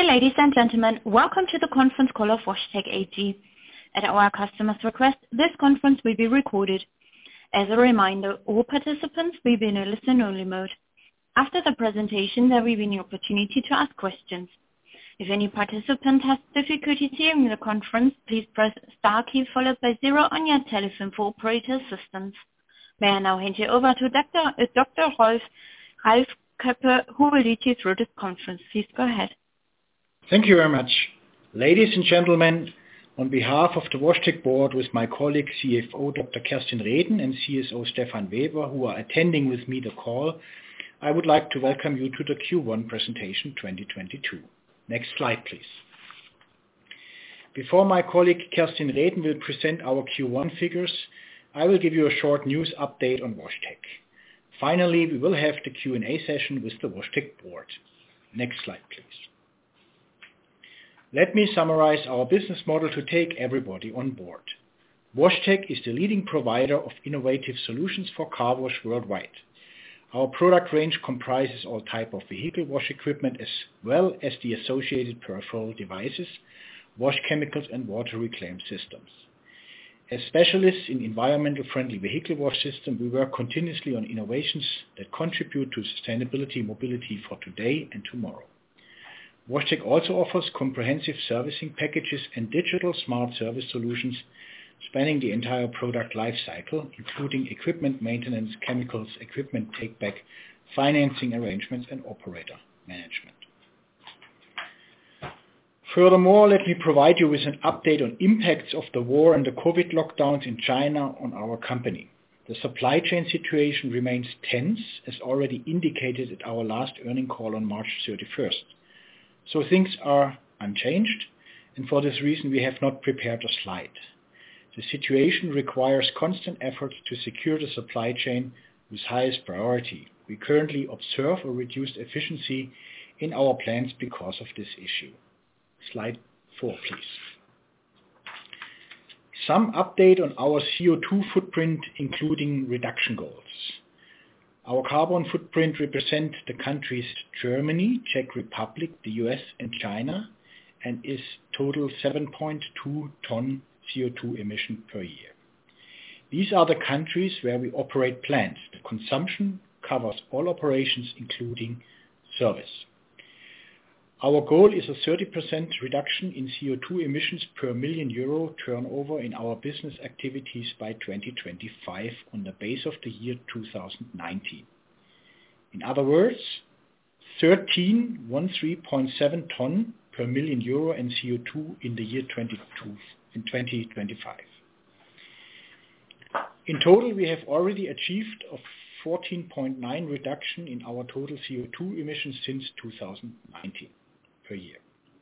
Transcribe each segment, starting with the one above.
Dear ladies and gentlemen, welcome to the conference call of WashTec AG. At our customer's request, this conference will be recorded. As a reminder, all participants will be in a listen-only mode. After the presentation, there will be an opportunity to ask questions. If any participant has difficulty hearing the conference, please press star key followed by 0 on your telephone for operator assistance. May I now hand you over to Dr. Ralf Koeppe, who will lead you through this conference. Please go ahead. Thank you very much. Ladies and gentlemen, on behalf of the WashTec board with my colleague CFO Dr. Kerstin Reden and CSO Stefan Weber, who are attending with me the call, I would like to welcome you to the Q1 presentation 2022. Next slide, please. Before my colleague Kerstin Reden will present our Q1 figures, I will give you a short news update on WashTec. Finally, we will have the Q&A session with the WashTec board. Next slide, please. Let me summarize our business model to take everybody on board. WashTec is the leading provider of innovative solutions for car wash worldwide. Our product range comprises all type of vehicle wash equipment as well as the associated peripheral devices, wash chemicals and water reclaim systems. As specialists in environmental friendly vehicle wash system, we work continuously on innovations that contribute to sustainability mobility for today and tomorrow. WashTec also offers comprehensive servicing packages and digital smart service solutions spanning the entire product life cycle, including equipment maintenance, chemicals, equipment take-back, financing arrangements and operator management. Furthermore, let me provide you with an update on impacts of the war and the COVID lockdowns in China on our company. The supply chain situation remains tense, as already indicated at our last earnings call on March 31st. So things are unchanged, and for this reason we have not prepared a slide. The situation requires constant efforts to secure the supply chain with highest priority. We currently observe a reduced efficiency in our plants because of this issue. Slide 4, please. Some update on our CO2 footprint, including reduction goals. Our carbon footprint represents the countries Germany, Czech Republic, the US and China, and is total 7.2 ton CO2 emission per year. These are the countries where we operate plants. The consumption covers all operations, including service. Our goal is a 30% reduction in CO2 emissions per million euro turnover in our business activities by 2025 on the base of the year 2019. In other words, 13.7 ton per million euro in CO2 in the year 2025. In total, we have already achieved a 14.9 reduction in our total CO2 emissions since 2019. Per year.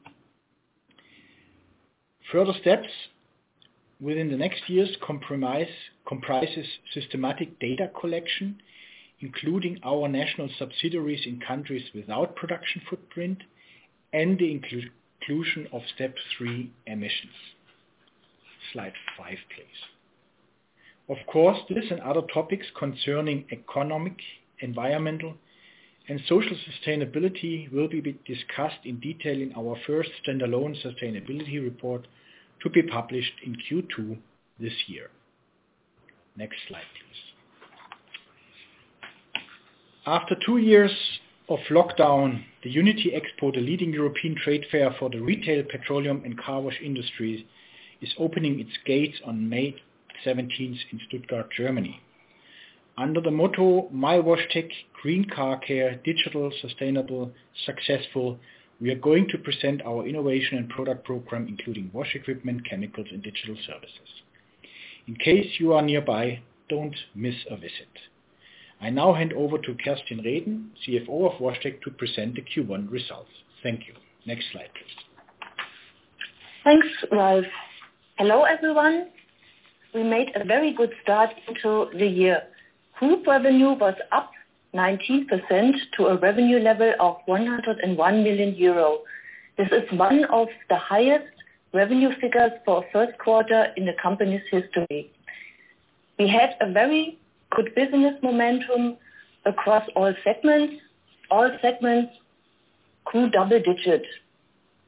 Further steps within the next years comprises systematic data collection, including our national subsidiaries in countries without production footprint, and the inclusion of step 3 emissions. Slide 5, please. Of course, this and other topics concerning economic, environmental, and social sustainability will be discussed in detail in our first standalone sustainability report to be published in Q2 this year. Next slide, please. After 2 years of lockdown, the Unity Expo, the leading European trade fair for the retail, petroleum and car wash industries, is opening its gates on May 17th in Stuttgart, Germany. Under the motto, My WashTec, Green Car Care, Digital, Sustainable, Successful, we are going to present our innovation and product program, including wash equipment, chemicals and digital services. In case you are nearby, don't miss a visit. I now hand over to Kerstin Reden, CFO of WashTec, to present the Q1 results. Thank you. Next slide, please. Thanks, Ralf. Hello, everyone. We made a very good start into the year. Group revenue was up 19% to a revenue level of 101 million euro. This is one of the highest revenue figures for a first quarter in the company's history. We had a very good business momentum across all segments. All segments grew double digit.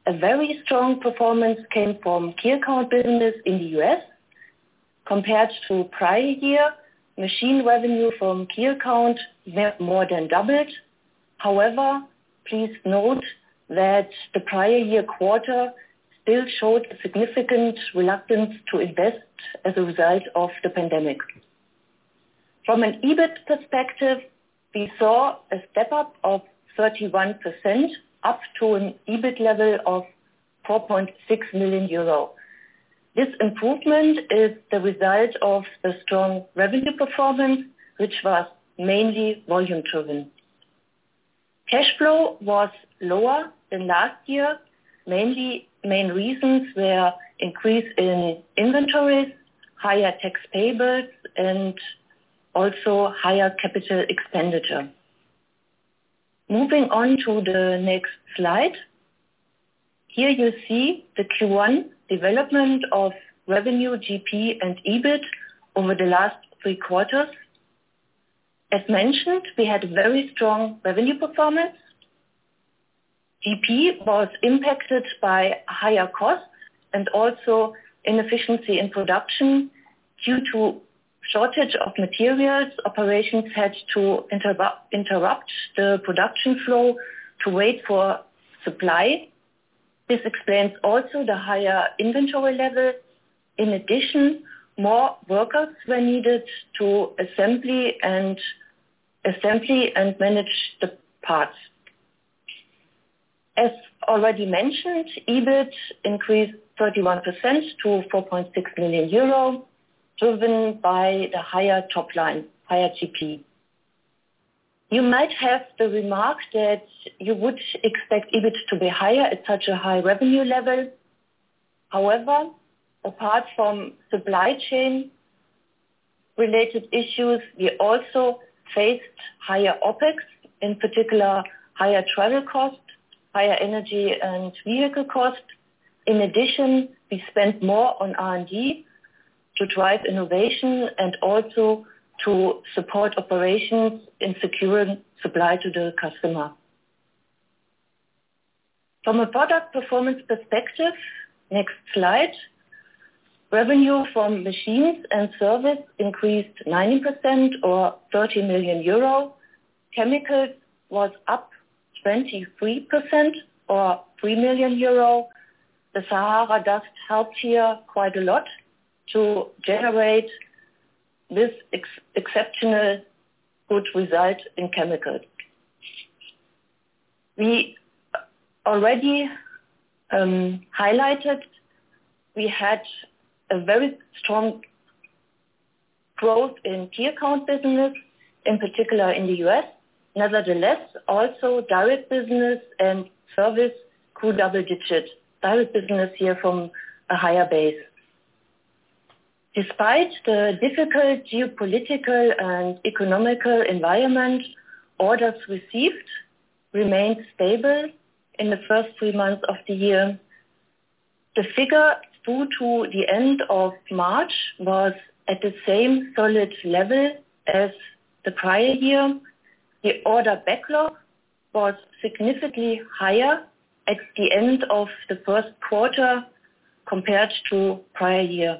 A very strong performance came from key account business in the US. Compared to prior year, machine revenue from key account more than doubled. However, please note that the prior year quarter still showed a significant reluctance to invest as a result of the pandemic. From an EBIT perspective, we saw a step up of 31% up to an EBIT level of 4.6 million euro. This improvement is the result of the strong revenue performance, which was mainly volume driven. Cash flow was lower than last year. Main reasons were increase in inventories, higher tax payables, and also higher capital expenditure. Moving on to the next slide. Here you see the Q1 development of revenue, GP, and EBIT over the last 3 quarters. As mentioned, we had a very strong revenue performance. GP was impacted by higher costs and also inefficiency in production due to shortage of materials. Operations had to interrupt the production flow to wait for supply. This explains also the higher inventory level. In addition, more workers were needed to assembly and manage the parts. As already mentioned, EBIT increased 31% to 4.6 million euro, driven by the higher top line, higher GP. You might have the remark that you would expect EBIT to be higher at such a high revenue level. However, apart from supply chain related issues, we also faced higher OPEX, in particular higher travel costs, higher energy and vehicle costs. In addition, we spent more on R&D to drive innovation and also to support operations in securing supply to the customer. From a product performance perspective, next slide, revenue from machines and service increased 90% or 30 million euro. Chemicals was up 23% or 3 million euro. The Sahara dust helped here quite a lot to generate this exceptional good result in chemicals. We already highlighted we had a very strong growth in key account business, in particular in the US. Nevertheless, also direct business and service grew double digit. Direct business here from a higher base. Despite the difficult geopolitical and economical environment, orders received remained stable in the first 3 months of the year. The figure through to the end of March was at the same solid level as the prior year. The order backlog was significantly higher at the end of the first quarter compared to prior year.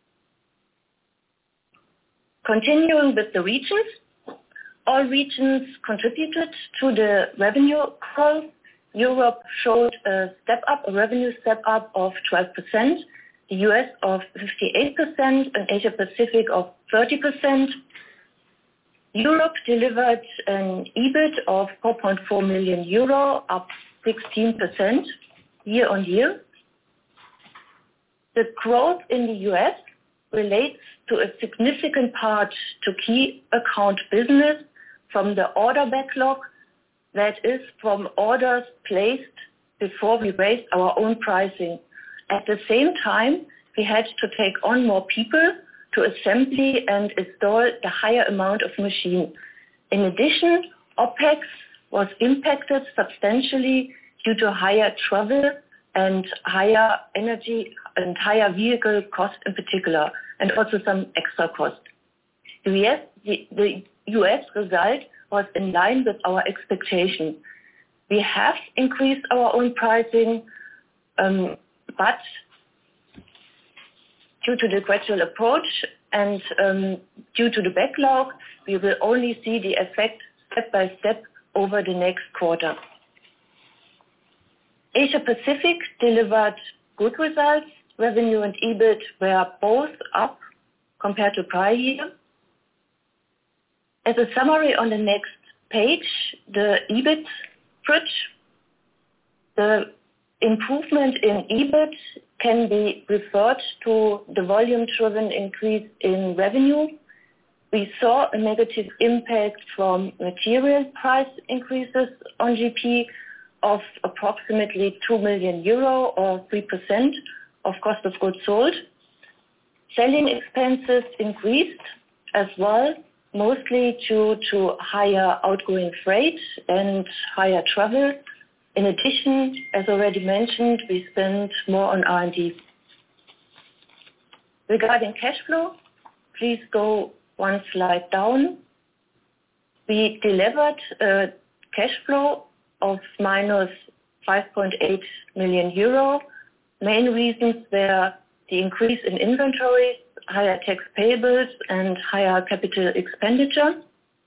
Continuing with the regions, all regions contributed to the revenue growth. Europe showed a revenue step up of 12%, the US of 58%, and Asia Pacific of 30%. Europe delivered an EBIT of 4.4 million euro, up 16% year on year. The growth in the US relates to a significant part to key account business from the order backlog, that is from orders placed before we raised our own pricing. At the same time, we had to take on more people to assembly and install the higher amount of machine. In addition, OPEX was impacted substantially due to higher travel and higher energy and higher vehicle cost in particular, and also some extra cost. The US result was in line with our expectation. We have increased our own pricing, but due to the gradual approach and due to the backlog, we will only see the effect step by step over the next quarter. Asia Pacific delivered good results. Revenue and EBIT were both up compared to prior year. As a summary on the next page, the EBIT bridge, the improvement in EBIT can be referred to the volume-driven increase in revenue. We saw a negative impact from material price increases on GP of approximately 2 million euro or 3% of cost of goods sold. Selling expenses increased as well, mostly due to higher outgoing freight and higher travel. In addition, as already mentioned, we spent more on R&D. Regarding cash flow, please go one slide down. We delivered a cash flow of minus 5.8 million euro. Main reasons were the increase in inventory, higher tax payables, and higher capital expenditure.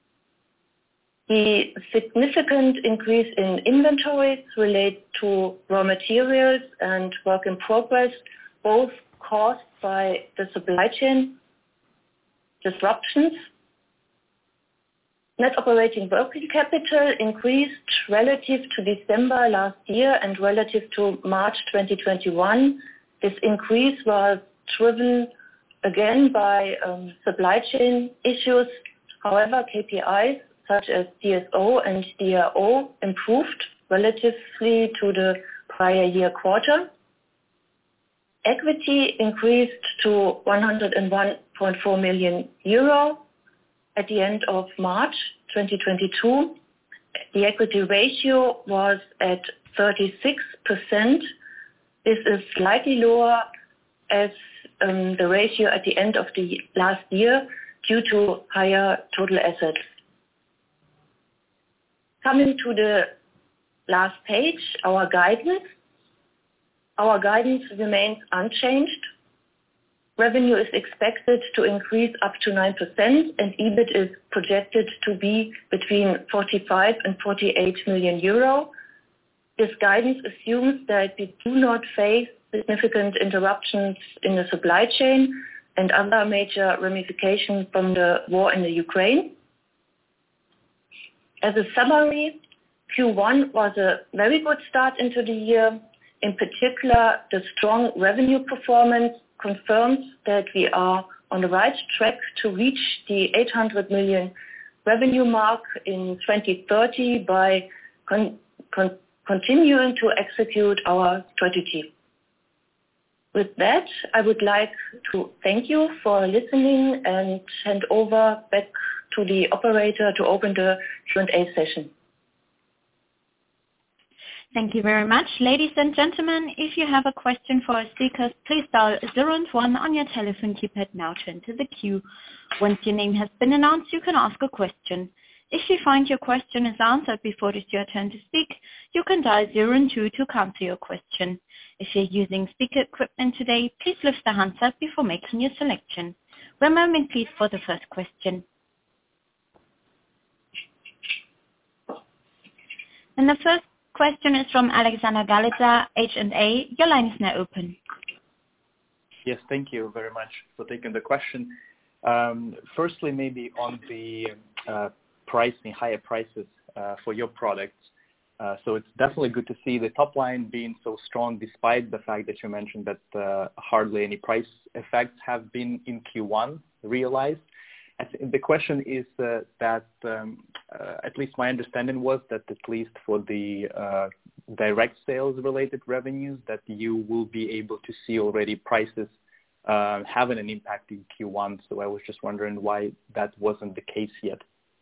The significant increase in inventories relate to raw materials and work in progress, both caused by the supply chain disruptions. Net operating working capital increased relative to December last year and relative to March 2021. This increase was driven again by supply chain issues. However, KPIs such as DSO and DRO improved relatively to the prior year quarter. Equity increased to 101.4 million euro at the end of March 2022. The equity ratio was at 36%. This is slightly lower as the ratio at the end of the last year due to higher total assets. Coming to the last page, our guidance. Our guidance remains unchanged. Revenue is expected to increase up to 9% and EBIT is projected to be between 45 and 48 million euro. This guidance assumes that we do not face significant interruptions in the supply chain and other major ramifications from the war in the Ukraine. As a summary, Q1 was a very good start into the year. In particular, the strong revenue performance confirms that we are on the right track to reach the 800 million revenue mark in 2030 by continuing to execute our strategy. With that, I would like to thank you for listening and hand over back to the operator to open the Q&A session. Thank you very much. Ladies and gentlemen, if you have a question for our speakers, please dial 0 and 1 on your telephone keypad now to enter the queue. Once your name has been announced, you can ask a question. If you find your question is answered before it is your turn to speak, you can dial 0 and 2 to cancel your question. If you're using speaker equipment today, please lift the handset before making your selection. 1 moment please for the first question. And the first question is from Alexander Galitsa, H&A. Your line is now open. Yes, thank you very much for taking the question. Firstly, maybe on the pricing, higher prices for your products. So it's definitely good to see the top line being so strong, despite the fact that you mentioned that hardly any price effects have been in Q1 realized. The question is that at least my understanding was that at least for the direct sales related revenues that you will be able to see already prices having an impact in Q1. So I was just wondering why that wasn't the case yet.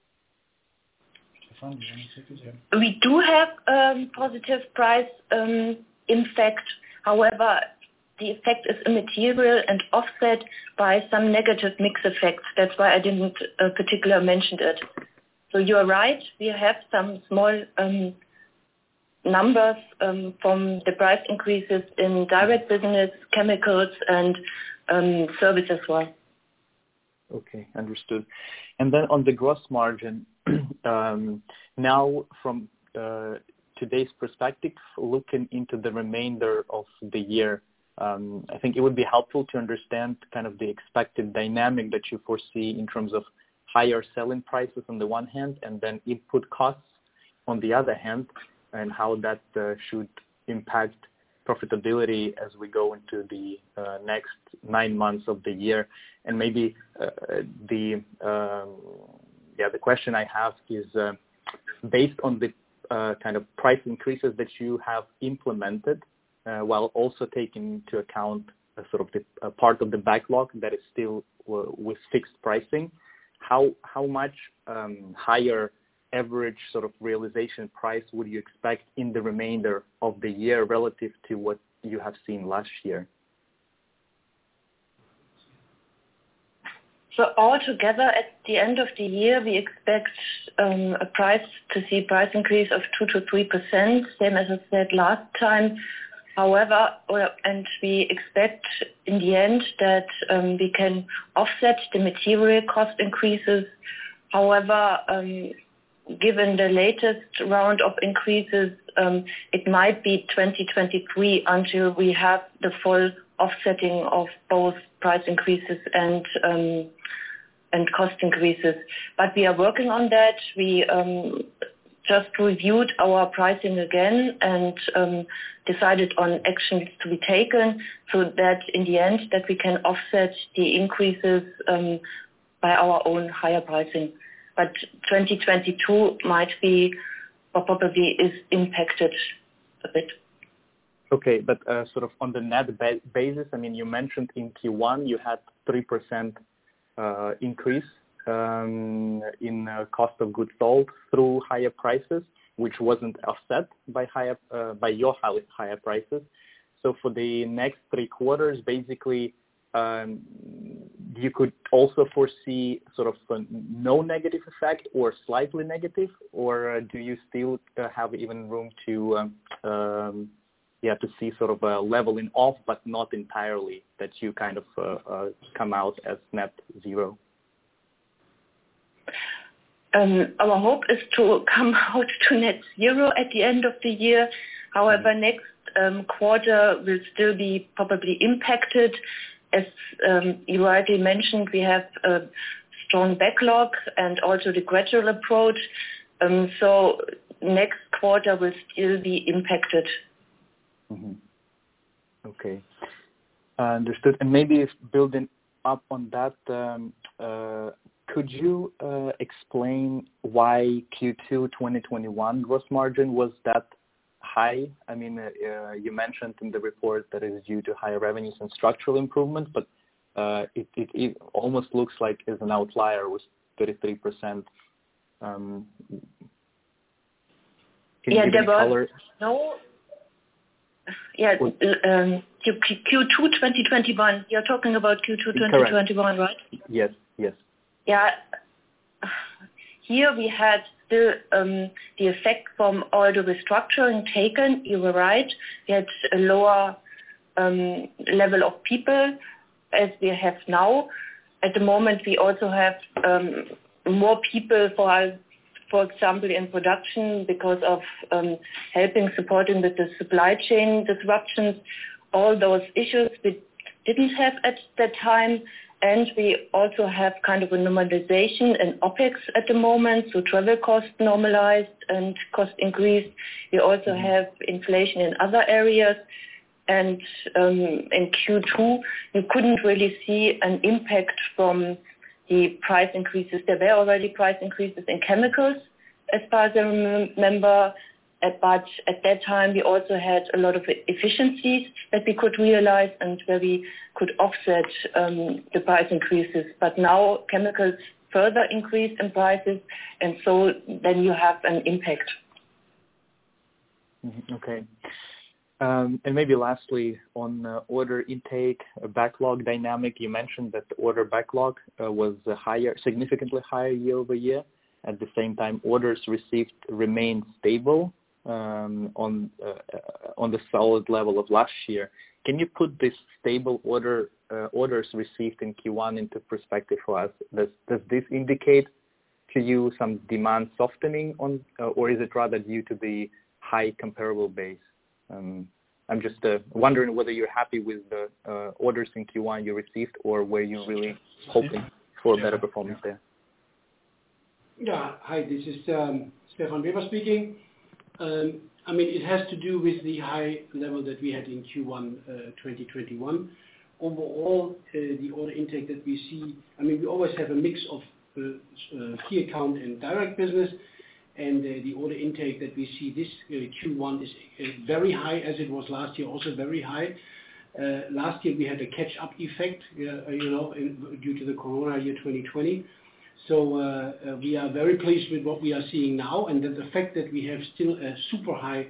We do have positive price impact. However, the effect is immaterial and offset by some negative mix effects. That's why I didn't particularly mention it. So you are right. We have some small numbers from the price increases in direct business, chemicals, and service as well. Okay, understood. And then on the gross margin, now from today's perspective, looking into the remainder of the year, I think it would be helpful to understand kind of the expected dynamic that you foresee in terms of higher selling prices on the one hand, and then input costs on the other hand, and how that should impact profitability as we go into the next 9 months of the year. And maybe the question I have is based on the kind of price increases that you have implemented, while also taking into account sort of the part of the backlog that is still with fixed pricing. How much higher average sort of realization price would you expect in the remainder of the year relative to what you have seen last year? So altogether, at the end of the year, we expect a price increase of 2 to 3%, same as I said last time. However, and we expect in the end that we can offset the material cost increases. However, given the latest round of increases, it might be 2023 until we have the full offsetting of both price increases and cost increases. But we are working on that. We just reviewed our pricing again and decided on actions to be taken so that in the end that we can offset the increases by our own higher pricing. But 2022 might be or probably is impacted a bit. Okay, but sort of on the net basis, I mean, you mentioned in Q1 you had 3% increase in cost of goods sold through higher prices, which wasn't offset by your higher prices. So for the next 3 quarters, basically, you could also foresee sort of no negative effect or slightly negative, or do you still have even room to see sort of a leveling off, but not entirely, that you kind of come out as net zero? Our hope is to come out to net zero at the end of the year. However, next quarter will still be probably impacted. As you rightly mentioned, we have a strong backlog and also the gradual approach. So next quarter will still be impacted. Mm-hmm. Okay. Understood. And maybe if building up on that, could you explain why Q2 2021 gross margin was that high? I mean, you mentioned in the report that it is due to higher revenues and structural improvement, but it almost looks like it's an outlier with 33%. Can you give me color? Q2 2021. You're talking about Q2 2021, correct. Right? Yes. Yeah. Here we had still the effect from all the restructuring taken. You were right. We had a lower level of people as we have now. At the moment, we also have more people, for example, in production because of supporting with the supply chain disruptions. All those issues we didn't have at that time. And we also have kind of a normalization in OPEX at the moment, so travel costs normalized and cost increased. We also have inflation in other areas. And in Q2, we couldn't really see an impact from the price increases. There were already price increases in chemicals, as far as I remember. But at that time, we also had a lot of efficiencies that we could realize and where we could offset the price increases. But now chemicals further increase in prices, and so then you have an impact. Okay. And maybe lastly, on order intake, backlog dynamic, you mentioned that the order backlog was significantly higher year over year. At the same time, orders received remained stable on the solid level of last year. Can you put this stable orders received in Q1 into perspective for us? Does this indicate to you some demand softening or is it rather due to the high comparable base? I'm just wondering whether you're happy with the orders in Q1 you received, or were you really hoping for better performance there? Yeah. Hi, this is Stefan Weber speaking. It has to do with the high level that we had in Q1 2021. Overall, the order intake that we see, we always have a mix of key account and direct business, and the order intake that we see this Q1 is very high, as it was last year, also very high. Last year we had a catch-up effect, due to the Corona year 2020. So we are very pleased with what we are seeing now, and the fact that we have still a super high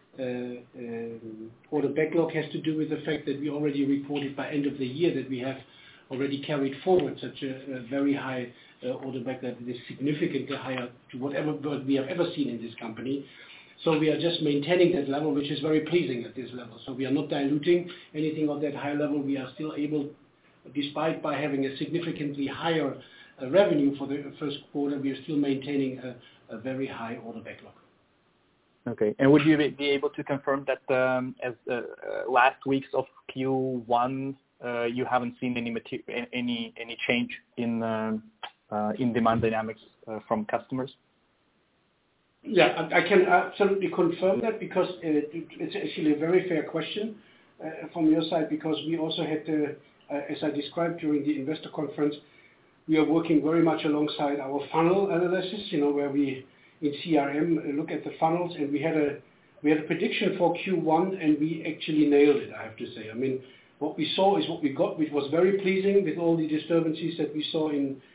order backlog has to do with the fact that we already reported by end of the year that we have already carried forward such a very high order backlog that is significantly higher to whatever we have ever seen in this company. So we are just maintaining that level, which is very pleasing at this level. So we are not diluting anything of that high level. We are still able, despite by having a significantly higher revenue for the first quarter, we are still maintaining a very high order backlog. Okay. And would you be able to confirm that as last weeks of Q1, you haven't seen any change in demand dynamics from customers? Yeah, I can absolutely confirm that, because it's actually a very fair question from your side, because we also had to, as I described during the investor conference, we are working very much alongside our funnel analysis, where we in CRM look at the funnels, and we had a prediction for Q1, and we actually nailed it, I have to say. What we saw is what we got, which was very pleasing with all the disturbances that we saw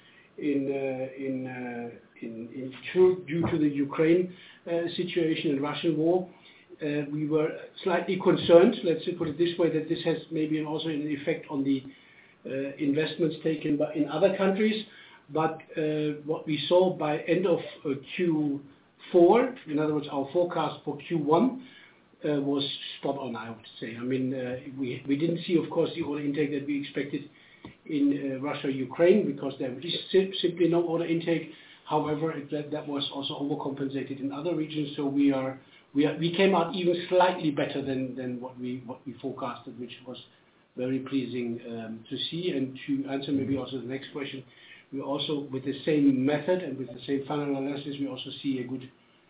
due to the Ukraine situation and Russian war. We were slightly concerned, let's put it this way, that this has maybe also an effect on the investments taken in other countries. But what we saw by end of Q4, in other words, our forecast for Q1 was spot on, I would say. We didn't see, of course, the order intake that we expected in Russia, Ukraine, because there is simply no order intake. However, that was also overcompensated in other regions. So we came out even slightly better than what we forecasted, which was very pleasing to see. And to answer maybe also the next question, we also, with the same method and with the same funnel analysis, we also see a good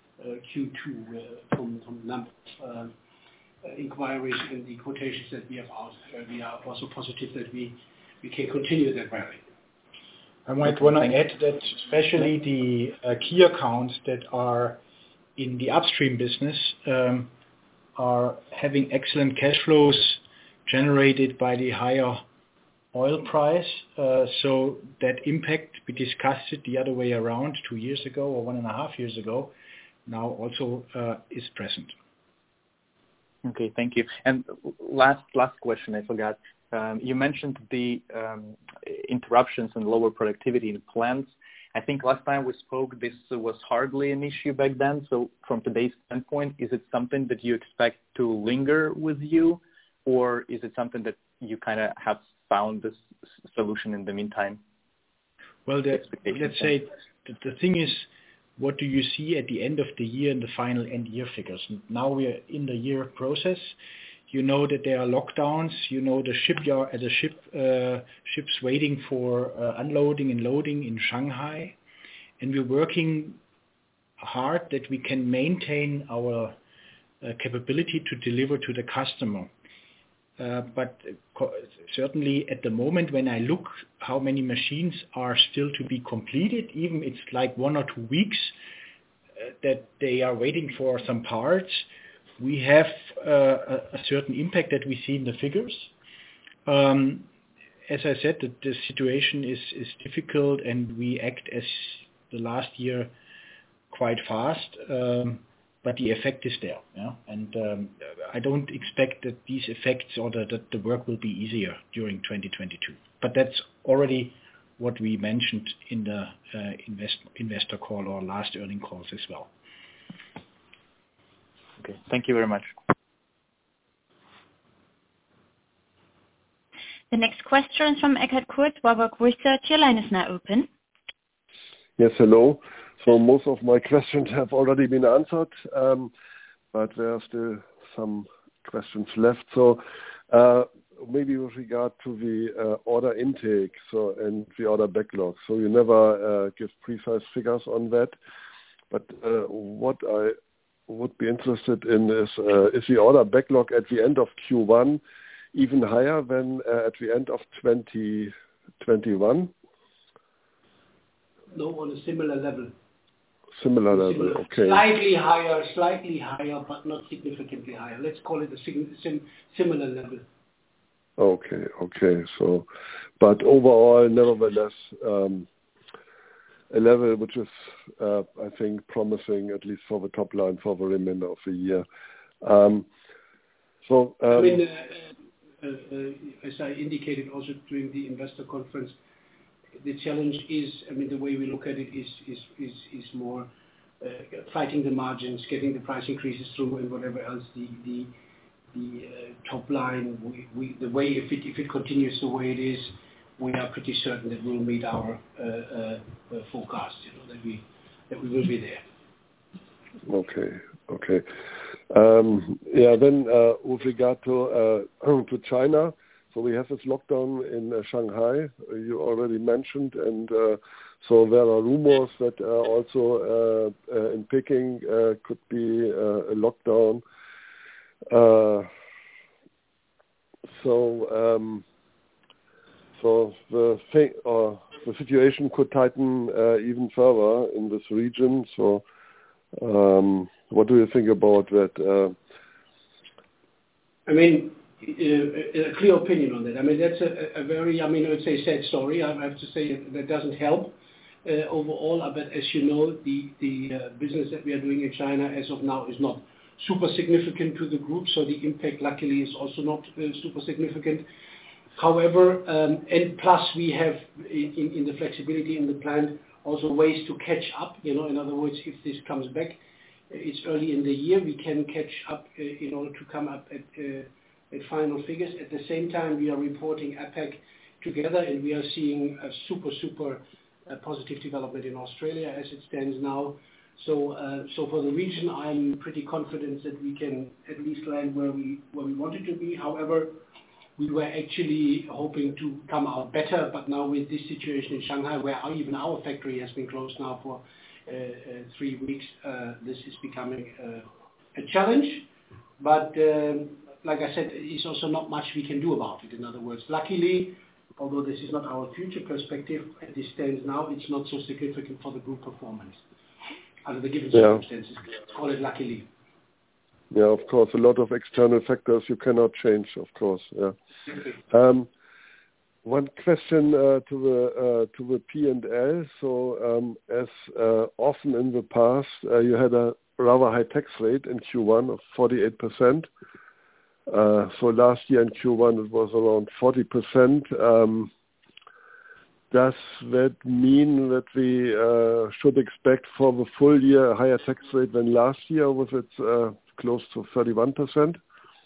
Q2 from number of inquiries and the quotations that we have out. We are also positive that we can continue that rally. I might want to add that especially the key accounts that are in the upstream business are having excellent cash flows generated by the higher oil price. So that impact, we discussed it the other way around 2 years ago or 1.5 years ago, now also is present. Okay, thank you. And last question, I forgot. You mentioned the interruptions and lower productivity in plants. I think last time we spoke, this was hardly an issue back then. So from today's standpoint, is it something that you expect to linger with you, or is it something that you kind of have found this solution in the meantime? Well, let's say the thing is, what do you see at the end of the year in the final end year figures? Now we are in the year process. You know that there are lockdowns. You know the shipyard, ships waiting for unloading and loading in Shanghai, and we're working hard that we can maintain our capability to deliver to the customer. But certainly at the moment, when I look how many machines are still to be completed, even it's like 1 or 2 weeks that they are waiting for some parts, we have a certain impact that we see in the figures. As I said, the situation is difficult, and we act as the last year quite fast. But the effect is there, yeah? And I don't expect that these effects or that the work will be easier during 2022. But that's already what we mentioned in the investor call or last earnings calls as well. Okay. Thank you very much. The next question is from Eckhard Kurz, Warburg Research. Your line is now open. Yes, hello. So most of my questions have already been answered, but there are still some questions left. So maybe with regard to the order intake and the order backlog. So you never give precise figures on that. But what I would be interested in is the order backlog at the end of Q1 even higher than at the end of 2021? No, on a similar level. Similar level, okay. Slightly higher, but not significantly higher. Let's call it a similar level. Okay. So, but overall, nevertheless, a level which is, I think, promising, at least for the top line for the remainder of the year. As I indicated also during the investor conference, the challenge is, the way we look at it is more fighting the margins, getting the price increases through, and whatever else the top line. The way if it continues the way it is, we are pretty certain that we'll meet our forecast. That we will be there. Okay. Then with regard to China, so we have this lockdown in Shanghai. You already mentioned, and so there are rumors that also in Peking could be a lockdown. So the situation could tighten even further in this region. So what do you think about that? A clear opinion on that. That's a very, I would say, sad story. I have to say that doesn't help overall. But as you know, the business that we are doing in China as of now is not super significant to the group. So the impact, luckily, is also not super significant. However, and plus we have in the flexibility in the plant also ways to catch up. In other words, if this comes back, it's early in the year, we can catch up in order to come up at final figures. At the same time, we are reporting APAC together, and we are seeing a super positive development in Australia as it stands now. So for the region, I'm pretty confident that we can at least land where we wanted to be. However, we were actually hoping to come out better, but now with this situation in Shanghai, where even our factory has been closed now for 3 weeks, this is becoming a challenge. But like I said, it's also not much we can do about it. In other words, luckily, although this is not our future perspective, as this stands now, it's not so significant for the group performance under the given circumstances. Let's call it luckily. Yeah, of course, a lot of external factors you cannot change, of course. Yeah. One question to the P&L. So as often in the past, you had a rather high tax rate in Q1 of 48%. So last year in Q1 it was around 40%. Does that mean that we should expect for the full year a higher tax rate than last year with its close to 31%?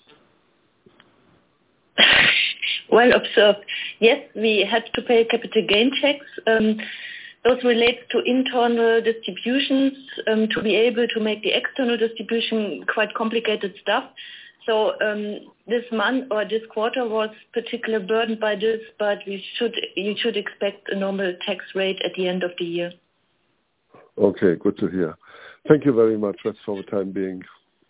Well observed. Yes, we had to pay capital gain checks. Those relate to internal distributions. To be able to make the external distribution, quite complicated stuff. So this month or this quarter was particularly burdened by this, but you should expect a normal tax rate at the end of the year. Okay, good to hear. Thank you very much. That's for the time being.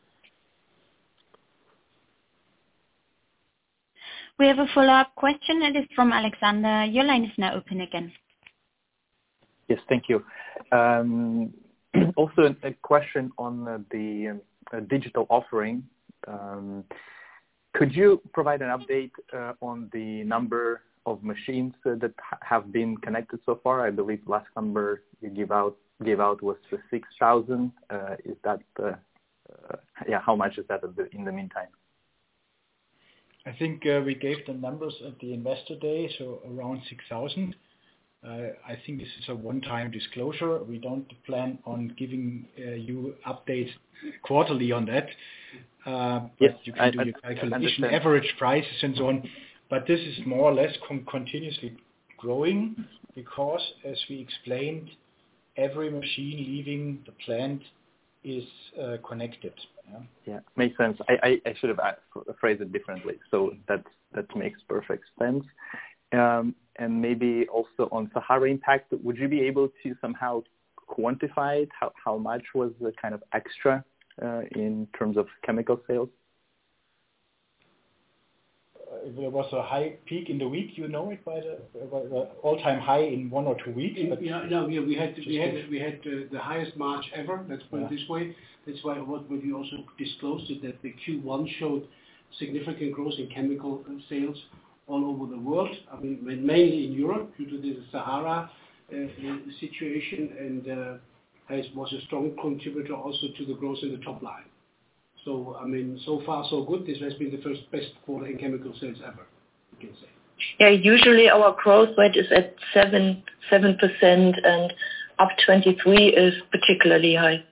We have a follow-up question. It is from Alexander. Your line is now open again. Yes, thank you. Also a question on the digital offering. Could you provide an update on the number of machines that have been connected so far? I believe last number you gave out was 6,000. Is that how much is that in the meantime? I think we gave the numbers at the investor day, so around 6,000. I think this is a one-time disclosure. We don't plan on giving you updates quarterly on that. But you can do your calculation, average prices and so on. But this is more or less continuously growing because, as we explained, every machine leaving the plant is connected. Yeah, makes sense. I should have phrased it differently. So that makes perfect sense. And maybe also on Sahara impact, would you be able to somehow quantify it? How much was the kind of extra in terms of chemical sales? There was a high peak in the week, you know it by the all-time high in 1 or 2 weeks. We had the highest March ever. Let's put it this way. That's why what we also disclosed is that the Q1 showed significant growth in chemical sales all over the world. I mean, mainly in Europe due to the Sahara situation, and was a strong contributor also to the growth in the top line. So, I mean, so far so good. This has been the best quarter in chemical sales ever, you can say. Yeah, usually our growth rate is at 7%, and up 23 is particularly high.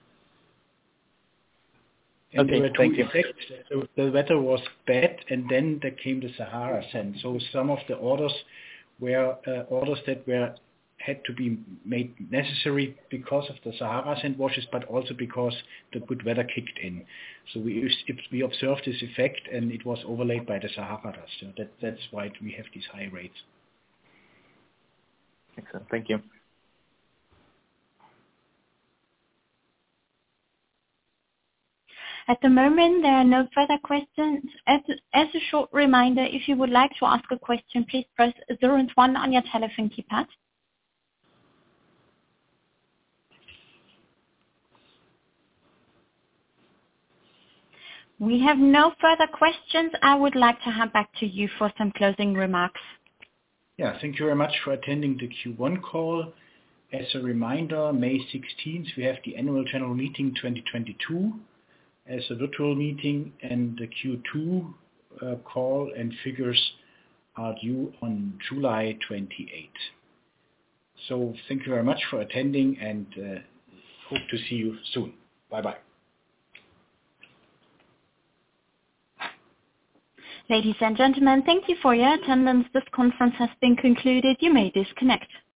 And there were two effects. The weather was bad, and then there came the Sahara sand. So some of the orders were orders that had to be made necessary because of the Sahara sand washes, but also because the good weather kicked in. So we observed this effect, and it was overlaid by the Sahara dust. So that's why we have these high rates. Excellent. Thank you. At the moment, there are no further questions. As a short reminder, if you would like to ask a question, please press 0 and 1 on your telephone keypad. We have no further questions. I would like to hand back to you for some closing remarks. Yeah, thank you very much for attending the Q1 call. As a reminder, May 16th, we have the annual general meeting 2022 as a virtual meeting, and the Q2 call and figures are due on July 28th. So thank you very much for attending, and hope to see you soon. Bye-bye. Ladies and gentlemen, thank you for your attendance. This conference has been concluded. You may disconnect.